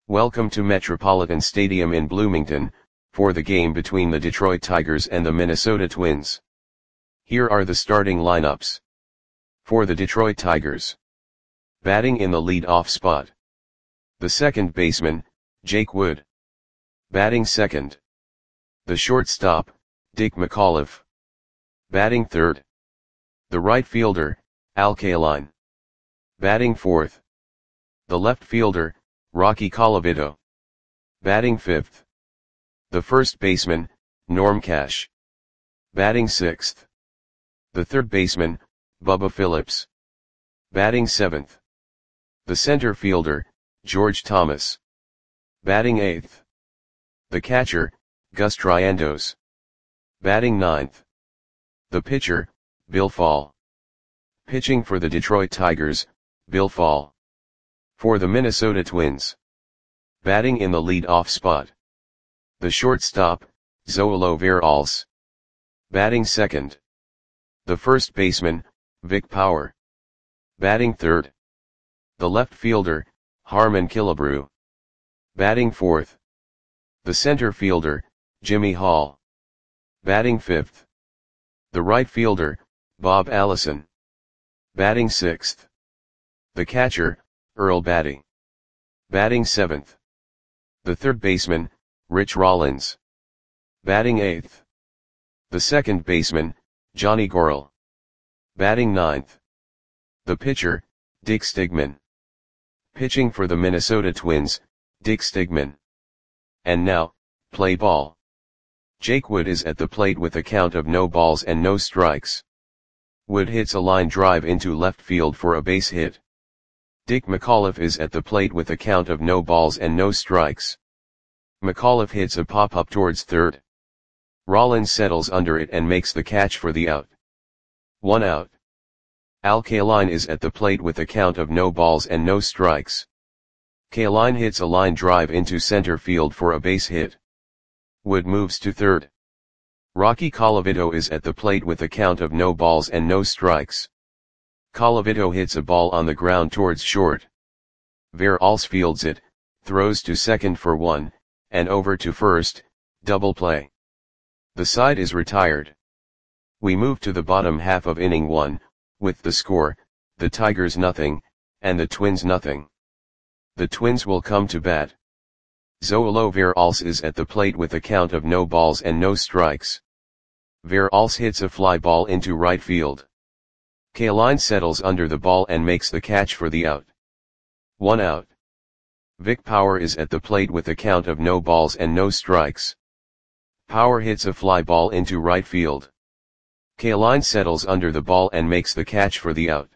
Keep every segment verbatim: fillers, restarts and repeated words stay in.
Welcome to Metropolitan Stadium in Bloomington, for the game between the Detroit Tigers and the Minnesota Twins. Here are the starting lineups. For the Detroit Tigers. Batting in the lead-off spot. The second baseman, Jake Wood. Batting second. The shortstop, Dick McAuliffe. Batting third. The right fielder, Al Kaline. Batting fourth. The left fielder, Rocky Colavito. Batting fifth. The first baseman, Norm Cash. Batting sixth. The third baseman, Bubba Phillips. Batting seventh. The center fielder, George Thomas. Batting eighth. The catcher, Gus Triandos. Batting ninth. The pitcher, Bill Fall. Pitching for the Detroit Tigers, Bill Fall. For the Minnesota Twins. Batting in the lead-off spot. The shortstop, Zoilo Veralce. Batting second. The first baseman, Vic Power. Batting third. The left fielder, Harmon Killebrew. Batting fourth. The center fielder, Jimmy Hall. Batting fifth. The right fielder, Bob Allison. Batting sixth. The catcher, Earl Batty. Batting seventh. The third baseman, Rich Rollins. Batting eighth. The second baseman, Johnny Gorel. Batting ninth. The pitcher, Dick Stigman. Pitching for the Minnesota Twins, Dick Stigman. And now, play ball. Jake Wood is at the plate with a count of no balls and no strikes. Wood hits a line drive into left field for a base hit. Dick McAuliffe is at the plate with a count of no balls and no strikes. McAuliffe hits a pop-up towards third. Rollins settles under it and makes the catch for the out. One out. Al Kaline is at the plate with a count of no balls and no strikes. Kaline hits a line drive into center field for a base hit. Wood moves to third. Rocky Colavito is at the plate with a count of no balls and no strikes. Colavito hits a ball on the ground towards short. Veralce fields it, throws to second for one, and over to first, double play. The side is retired. We move to the bottom half of inning one, with the score, the Tigers nothing, and the Twins nothing. The Twins will come to bat. Zoilo Veralce is at the plate with a count of no balls and no strikes. Veralce hits a fly ball into right field. Kaline settles under the ball and makes the catch for the out. One out. Vic Power is at the plate with a count of no balls and no strikes. Power hits a fly ball into right field. Kaline settles under the ball and makes the catch for the out.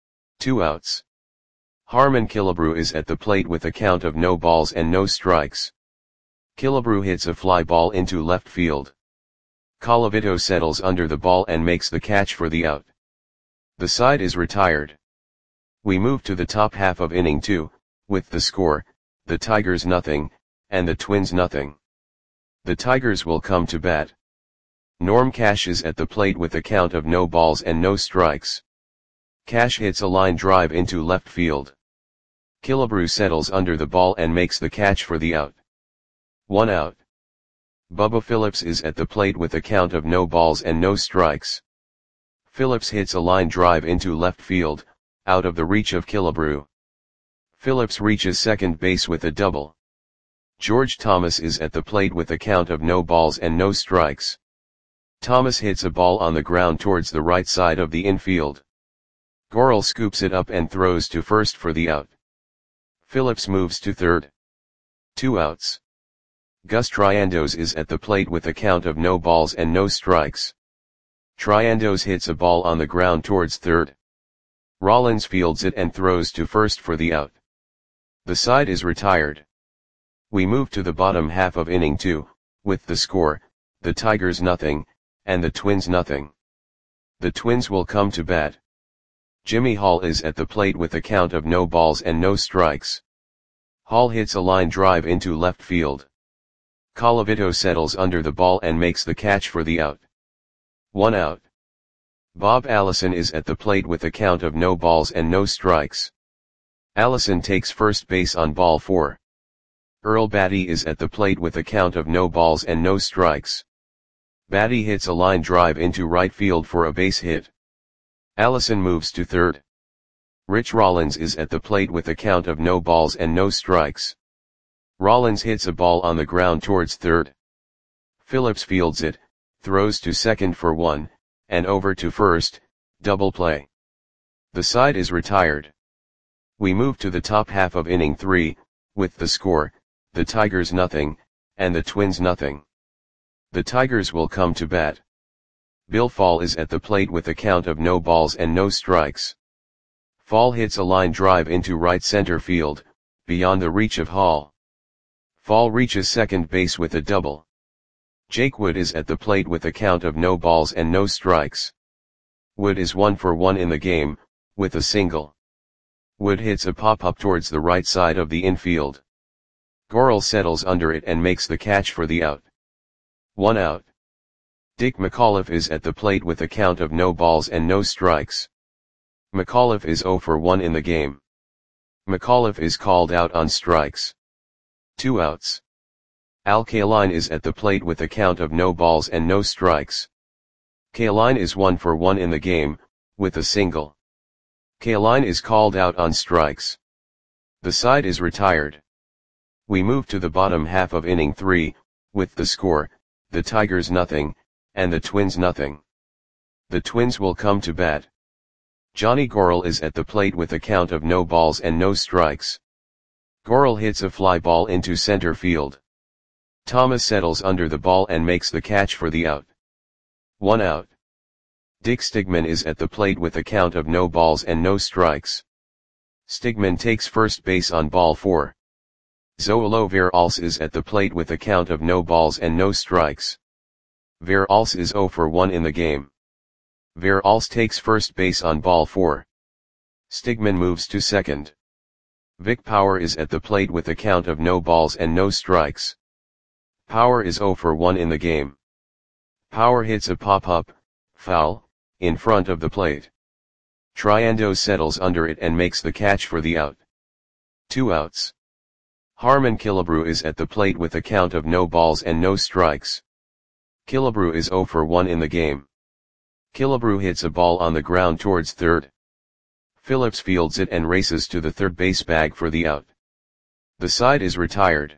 Two outs. Harmon Killebrew is at the plate with a count of no balls and no strikes. Killebrew hits a fly ball into left field. Colavito settles under the ball and makes the catch for the out. The side is retired. We move to the top half of inning two, with the score, the Tigers nothing, and the Twins nothing. The Tigers will come to bat. Norm Cash is at the plate with a count of no balls and no strikes. Cash hits a line drive into left field. Killebrew settles under the ball and makes the catch for the out. One out. Bubba Phillips is at the plate with a count of no balls and no strikes. Phillips hits a line drive into left field, out of the reach of Killebrew. Phillips reaches second base with a double. George Thomas is at the plate with a count of no balls and no strikes. Thomas hits a ball on the ground towards the right side of the infield. Gorel scoops it up and throws to first for the out. Phillips moves to third. Two outs. Gus Triandos is at the plate with a count of no balls and no strikes. Triandos hits a ball on the ground towards third. Rollins fields it and throws to first for the out. The side is retired. We move to the bottom half of inning two, with the score, the Tigers nothing, and the Twins nothing. The Twins will come to bat. Jimmy Hall is at the plate with a count of no balls and no strikes. Hall hits a line drive into left field. Colavito settles under the ball and makes the catch for the out. One out. Bob Allison is at the plate with a count of no balls and no strikes. Allison takes first base on ball four. Earl Batty is at the plate with a count of no balls and no strikes. Batty hits a line drive into right field for a base hit. Allison moves to third. Rich Rollins is at the plate with a count of no balls and no strikes. Rollins hits a ball on the ground towards third. Phillips fields it, throws to second for one, and over to first, double play. The side is retired. We move to the top half of inning three, with the score, the Tigers nothing, and the Twins nothing. The Tigers will come to bat. Bill Fall is at the plate with a count of no balls and no strikes. Fall hits a line drive into right center field, beyond the reach of Hall. Fall reaches second base with a double. Jake Wood is at the plate with a count of no balls and no strikes. Wood is one for one in the game, with a single. Wood hits a pop-up towards the right side of the infield. Gorel settles under it and makes the catch for the out. One out. Dick McAuliffe is at the plate with a count of no balls and no strikes. McAuliffe is zero for one in the game. McAuliffe is called out on strikes. Two outs. Al Kaline is at the plate with a count of no balls and no strikes. Kaline is one for one in the game, with a single. Kaline is called out on strikes. The side is retired. We move to the bottom half of inning three, with the score, the Tigers nothing, and the Twins nothing. The Twins will come to bat. Johnny Gorel is at the plate with a count of no balls and no strikes. Gorel hits a fly ball into center field. Thomas settles under the ball and makes the catch for the out. One out. Dick Stigman is at the plate with a count of no balls and no strikes. Stigman takes first base on ball four. Zoilo Veralce is at the plate with a count of no balls and no strikes. Veralce is zero for one in the game. Veralce takes first base on ball four. Stigman moves to second. Vic Power is at the plate with a count of no balls and no strikes. Power is zero for one in the game. Power hits a pop-up, foul, in front of the plate. Triando settles under it and makes the catch for the out. Two outs. Harmon Killebrew is at the plate with a count of no balls and no strikes. Killebrew is zero for one in the game. Killebrew hits a ball on the ground towards third. Phillips fields it and races to the third base bag for the out. The side is retired.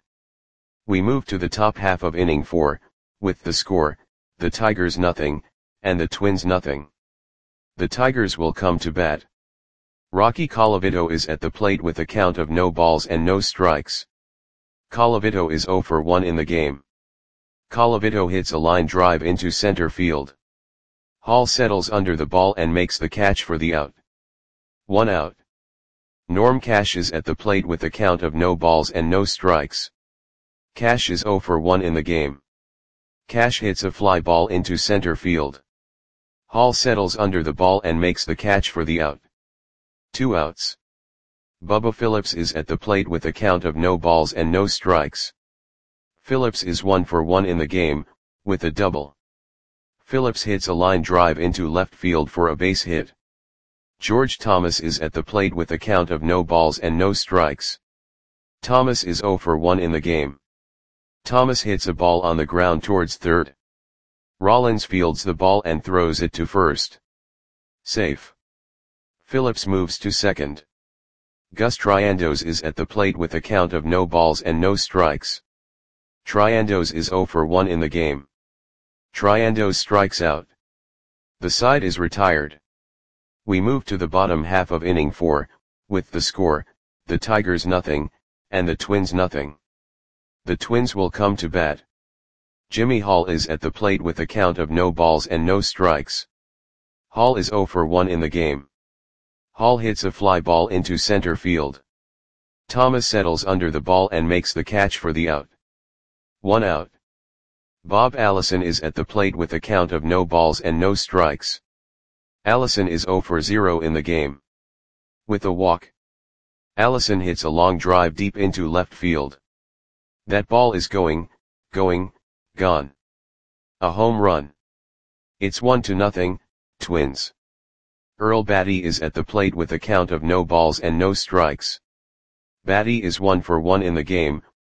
We move to the top half of inning four, with the score, the Tigers nothing, and the Twins nothing. The Tigers will come to bat. Rocky Colavito is at the plate with a count of no balls and no strikes. Colavito is zero for one in the game. Colavito hits a line drive into center field. Hall settles under the ball and makes the catch for the out. One out. Norm Cash is at the plate with a count of no balls and no strikes. Cash is zero for one in the game. Cash hits a fly ball into center field. Hall settles under the ball and makes the catch for the out. Two outs. Bubba Phillips is at the plate with a count of no balls and no strikes. Phillips is one for one in the game, with a double. Phillips hits a line drive into left field for a base hit. George Thomas is at the plate with a count of no balls and no strikes. Thomas is zero for one in the game. Thomas hits a ball on the ground towards third. Rollins fields the ball and throws it to first. Safe. Phillips moves to second. Gus Triandos is at the plate with a count of no balls and no strikes. Triandos is zero for one in the game. Triandos strikes out. The side is retired. We move to the bottom half of inning four, with the score, the Tigers nothing, and the Twins nothing. The Twins will come to bat. Jimmy Hall is at the plate with a count of no balls and no strikes. Hall is zero for one in the game. Hall hits a fly ball into center field. Thomas settles under the ball and makes the catch for the out. One out. Bob Allison is at the plate with a count of no balls and no strikes. Allison is zero for zero in the game. With a walk. Allison hits a long drive deep into left field. That ball is going, going, gone. A home run. It's one to nothing, Twins. Earl Batty is at the plate with a count of no balls and no strikes. Batty is one for one in the game,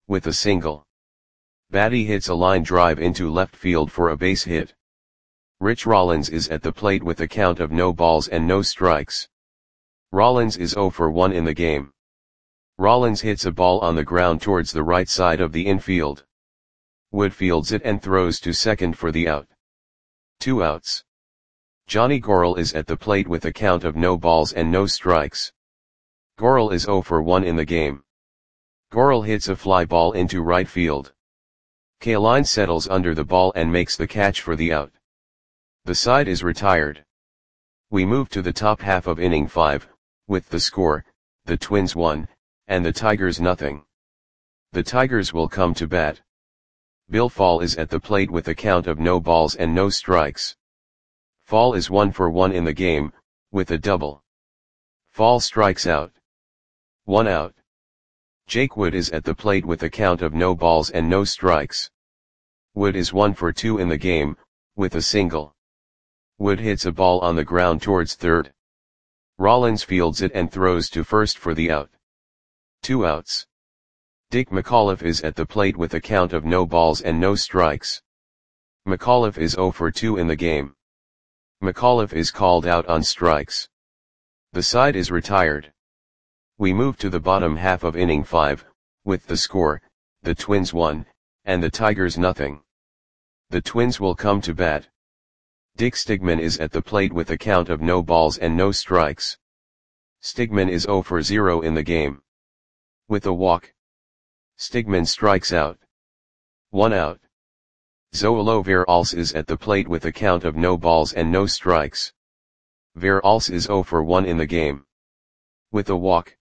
with a single. Batty hits a line drive into left field for a base hit. Rich Rollins is at the plate with a count of no balls and no strikes. Rollins is oh for one in the game. Rollins hits a ball on the ground towards the right side of the infield. Wood fields it and throws to second for the out. Two outs. Johnny Gorel is at the plate with a count of no balls and no strikes. Gorel is oh for one in the game. Gorel hits a fly ball into right field. Kaline settles under the ball and makes the catch for the out. The side is retired. We move to the top half of inning five, with the score, the Twins one, and the Tigers nothing. The Tigers will come to bat. Bill Fall is at the plate with a count of no balls and no strikes. Fall is one for one in the game, with a double. Fall strikes out. One out. Jake Wood is at the plate with a count of no balls and no strikes. Wood is one for two in the game, with a single. Wood hits a ball on the ground towards third. Rollins fields it and throws to first for the out. Two outs. Dick McAuliffe is at the plate with a count of no balls and no strikes. McAuliffe is oh for two in the game. McAuliffe is called out on strikes. The side is retired. We move to the bottom half of inning five, with the score, the Twins one, and the Tigers nothing. The Twins will come to bat. Dick Stigman is at the plate with a count of no balls and no strikes. Stigman is oh for zero in the game. With a walk. Stigman strikes out. One out. Zoilo Veralce is at the plate with a count of no balls and no strikes. Veralce is oh for one in the game. With a walk.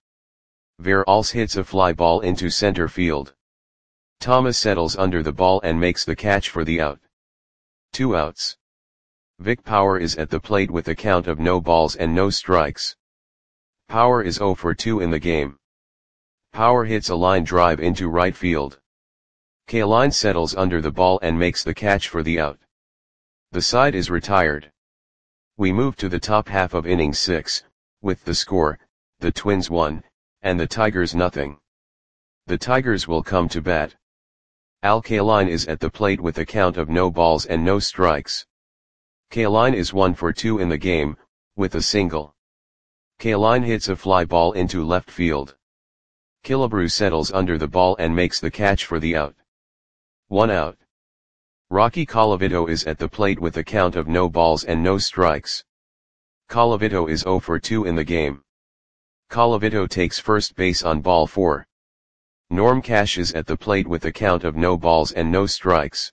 Veralce hits a fly ball into center field. Thomas settles under the ball and makes the catch for the out. Two outs. Vic Power is at the plate with a count of no balls and no strikes. Power is oh for two in the game. Power hits a line drive into right field. Kaline settles under the ball and makes the catch for the out. The side is retired. We move to the top half of inning six, with the score, the Twins one, and the Tigers nothing. The Tigers will come to bat. Al Kaline is at the plate with a count of no balls and no strikes. Kaline is one for two in the game, with a single. Kaline hits a fly ball into left field. Killebrew settles under the ball and makes the catch for the out. One out. Rocky Colavito is at the plate with a count of no balls and no strikes. Colavito is oh for two in the game. Colavito takes first base on ball four. Norm Cash is at the plate with a count of no balls and no strikes.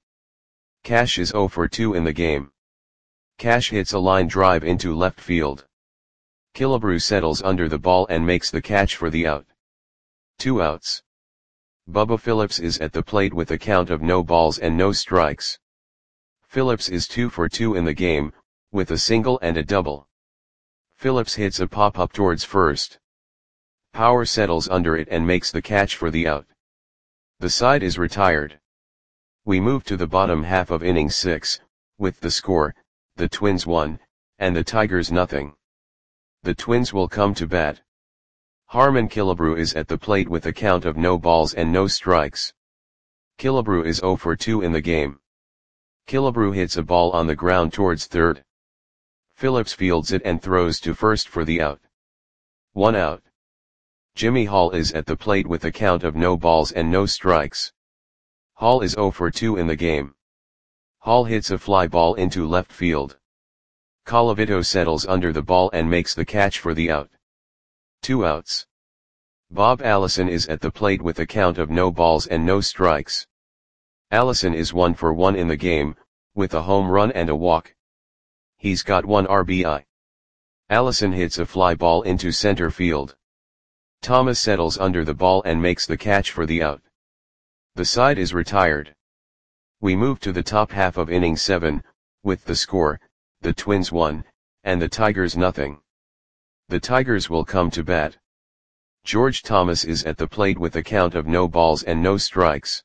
Cash is oh for two in the game. Cash hits a line drive into left field. Killebrew settles under the ball and makes the catch for the out. Two outs. Bubba Phillips is at the plate with a count of no balls and no strikes. Phillips is two for two in the game, with a single and a double. Phillips hits a pop-up towards first. Power settles under it and makes the catch for the out. The side is retired. We move to the bottom half of inning six, with the score, the Twins one, and the Tigers nothing. The Twins will come to bat. Harmon Killebrew is at the plate with a count of no balls and no strikes. Killebrew is oh for two in the game. Killebrew hits a ball on the ground towards third. Phillips fields it and throws to first for the out. One out. Jimmy Hall is at the plate with a count of no balls and no strikes. Hall is oh for two in the game. Hall hits a fly ball into left field. Colavito settles under the ball and makes the catch for the out. Two outs. Bob Allison is at the plate with a count of no balls and no strikes. Allison is one for one in the game, with a home run and a walk. He's got one R B I. Allison hits a fly ball into center field. Thomas settles under the ball and makes the catch for the out. The side is retired. We move to the top half of inning seven, with the score, the Twins one, and the Tigers nothing. The Tigers will come to bat. George Thomas is at the plate with a count of no balls and no strikes.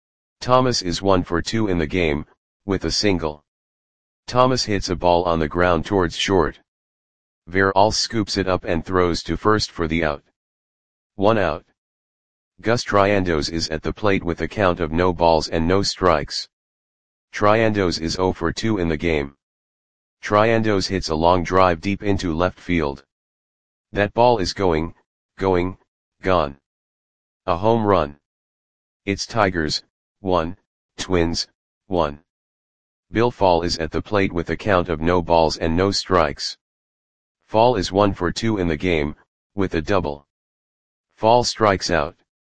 Thomas is one for two in the game, with a single. Thomas hits a ball on the ground towards short. Veralce scoops it up and throws to first for the out. One out. Gus Triandos is at the plate with a count of no balls and no strikes. Triandos is zero for two in the game. Triandos hits a long drive deep into left field. That ball is going, going, gone. A home run. It's Tigers, one, Twins, one. Bill Fall is at the plate with a count of no balls and no strikes. Fall is one for two in the game, with a double. Fall strikes out.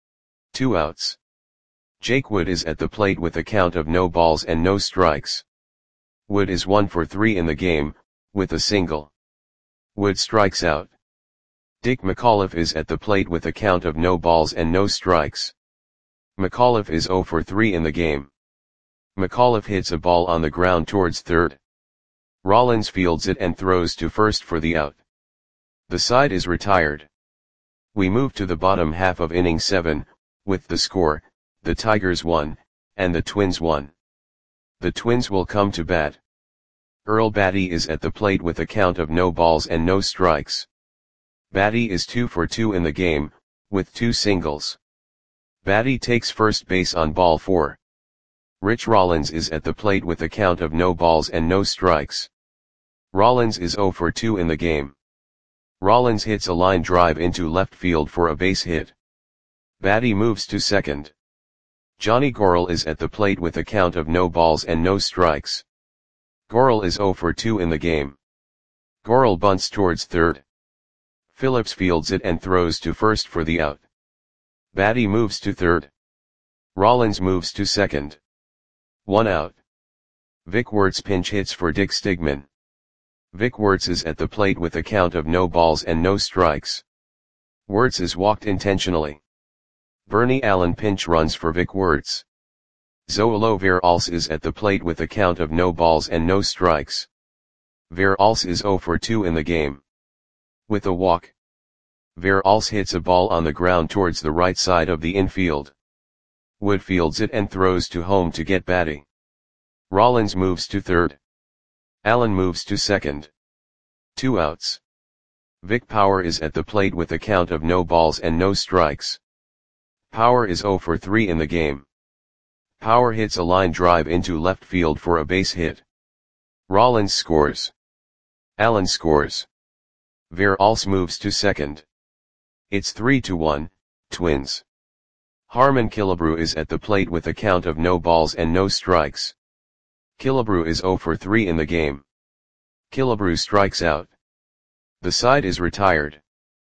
Two outs. Jake Wood is at the plate with a count of no balls and no strikes. Wood is one for three in the game, with a single. Wood strikes out. Dick McAuliffe is at the plate with a count of no balls and no strikes. McAuliffe is zero for three in the game. McAuliffe hits a ball on the ground towards third. Rollins fields it and throws to first for the out. The side is retired. We move to the bottom half of inning seven, with the score, the Tigers one, and the Twins one. The Twins will come to bat. Earl Batty is at the plate with a count of no balls and no strikes. Batty is two for two in the game, with two singles. Batty takes first base on ball four. Rich Rollins is at the plate with a count of no balls and no strikes. Rollins is zero for two in the game. Rollins hits a line drive into left field for a base hit. Batty moves to second. Johnny Gorel is at the plate with a count of no balls and no strikes. Gorel is zero for two in the game. Gorel bunts towards third. Phillips fields it and throws to first for the out. Batty moves to third. Rollins moves to second. One out. Vic Wertz pinch hits for Dick Stigman. Vic Wertz is at the plate with a count of no balls and no strikes. Wertz is walked intentionally. Bernie Allen pinch runs for Vic Wertz. Zoilo Veralce is at the plate with a count of no balls and no strikes. Veralce is zero for two in the game. With a walk. Veralce hits a ball on the ground towards the right side of the infield. Wood fields it and throws to home to get Batty. Rollins moves to third. Allen moves to second. Two outs. Vic Power is at the plate with a count of no balls and no strikes. Power is zero for three in the game. Power hits a line drive into left field for a base hit. Rollins scores. Allen scores. Veralce moves to second. It's three to one, Twins. Harmon Killebrew is at the plate with a count of no balls and no strikes. Killebrew is zero for three in the game. Killebrew strikes out. The side is retired.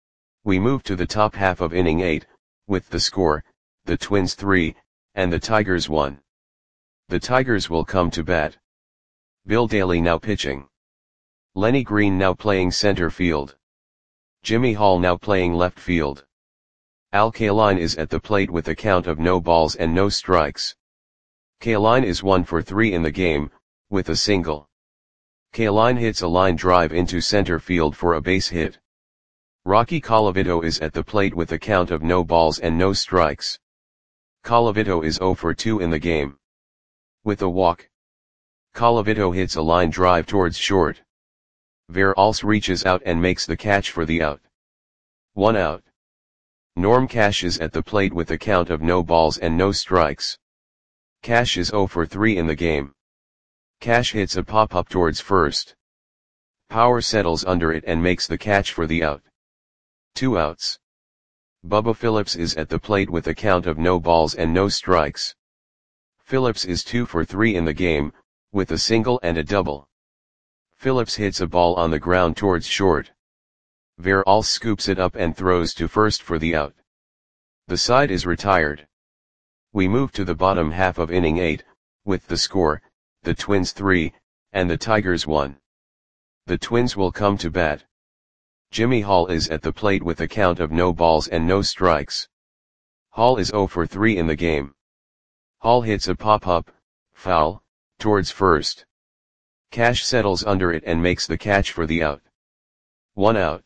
We move to the top half of inning eight, with the score, the Twins three, and the Tigers one. The Tigers will come to bat. Bill Daly now pitching. Lenny Green now playing center field. Jimmy Hall now playing left field. Al Kaline is at the plate with a count of no balls and no strikes. Kaline is one for three in the game, with a single. Kaline hits a line drive into center field for a base hit. Rocky Colavito is at the plate with a count of no balls and no strikes. Colavito is zero for two in the game. With a walk. Colavito hits a line drive towards short. Veralce reaches out and makes the catch for the out. One out. Norm Cash is at the plate with a count of no balls and no strikes. Cash is zero for three in the game. Cash hits a pop-up towards first. Power settles under it and makes the catch for the out. Two outs. Bubba Phillips is at the plate with a count of no balls and no strikes. Phillips is two for three in the game, with a single and a double. Phillips hits a ball on the ground towards short. Veralce scoops it up and throws to first for the out. The side is retired. We move to the bottom half of inning eight, with the score, the Twins three, and the Tigers one. The Twins will come to bat. Jimmy Hall is at the plate with a count of no balls and no strikes. Hall is zero for three in the game. Hall hits a pop-up, foul, towards first. Cash settles under it and makes the catch for the out. One out.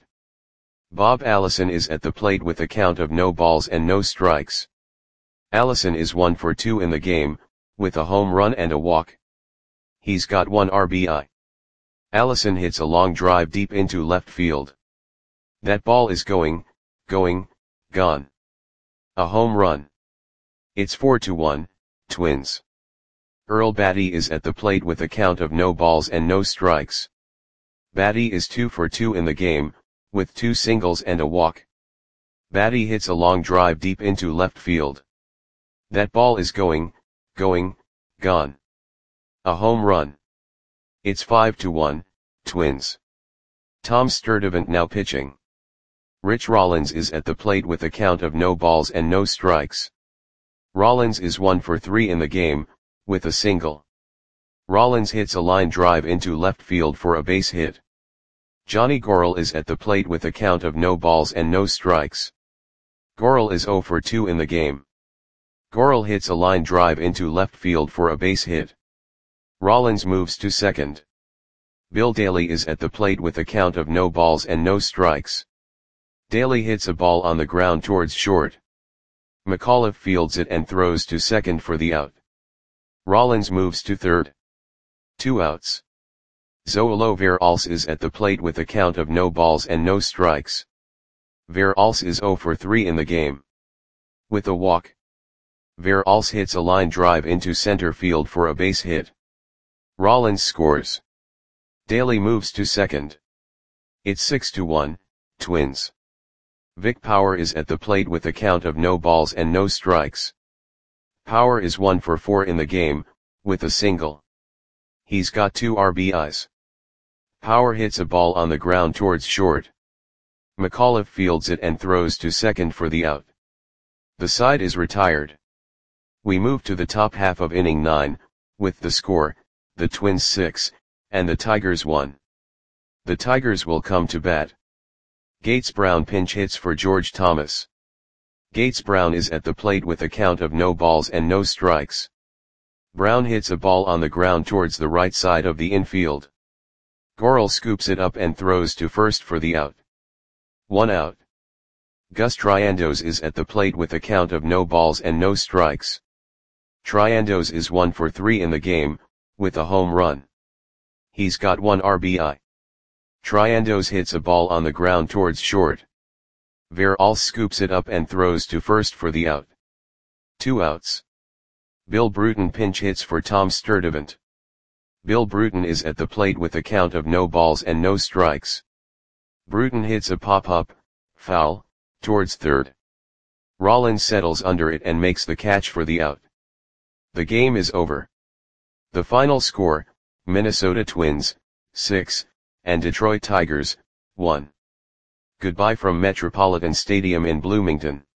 Bob Allison is at the plate with a count of no balls and no strikes. Allison is one for two in the game, with a home run and a walk. He's got one R B I. Allison hits a long drive deep into left field. That ball is going, going, gone. A home run. It's four to one, Twins. Earl Battey is at the plate with a count of no balls and no strikes. Battey is two for two in the game, with two singles and a walk. Battey hits a long drive deep into left field. That ball is going, going, gone. A home run. It's five to one, Twins. Tom Sturdivant now pitching. Rich Rollins is at the plate with a count of no balls and no strikes. Rollins is one for three in the game, with a single. Rollins hits a line drive into left field for a base hit. Johnny Gorel is at the plate with a count of no balls and no strikes. Gorel is zero for two in the game. Gorel hits a line drive into left field for a base hit. Rollins moves to second. Bill Daly is at the plate with a count of no balls and no strikes. Daly hits a ball on the ground towards short. McAuliffe fields it and throws to second for the out. Rollins moves to third. Two outs. Zoilo Veralce is at the plate with a count of no balls and no strikes. Veralce is zero for three in the game. With a walk. Veralce hits a line drive into center field for a base hit. Rollins scores. Daly moves to second. It's six to one, Twins. Vic Power is at the plate with a count of no balls and no strikes. Power is one for four in the game, with a single. He's got two R B Is. Power hits a ball on the ground towards short. McAuliffe fields it and throws to second for the out. The side is retired. We move to the top half of inning nine, with the score, the Twins six, and the Tigers one. The Tigers will come to bat. Gates Brown pinch hits for George Thomas. Gates Brown is at the plate with a count of no balls and no strikes. Brown hits a ball on the ground towards the right side of the infield. Gorel scoops it up and throws to first for the out. One out. Gus Triandos is at the plate with a count of no balls and no strikes. Triandos is one for three in the game, with a home run. He's got one R B I. Triandos hits a ball on the ground towards short. Veralce scoops it up and throws to first for the out. Two outs. Bill Bruton pinch hits for Tom Sturdivant. Bill Bruton is at the plate with a count of no balls and no strikes. Bruton hits a pop-up, foul, towards third. Rollins settles under it and makes the catch for the out. The game is over. The final score, Minnesota Twins, six, and Detroit Tigers, one. Goodbye from Metropolitan Stadium in Bloomington.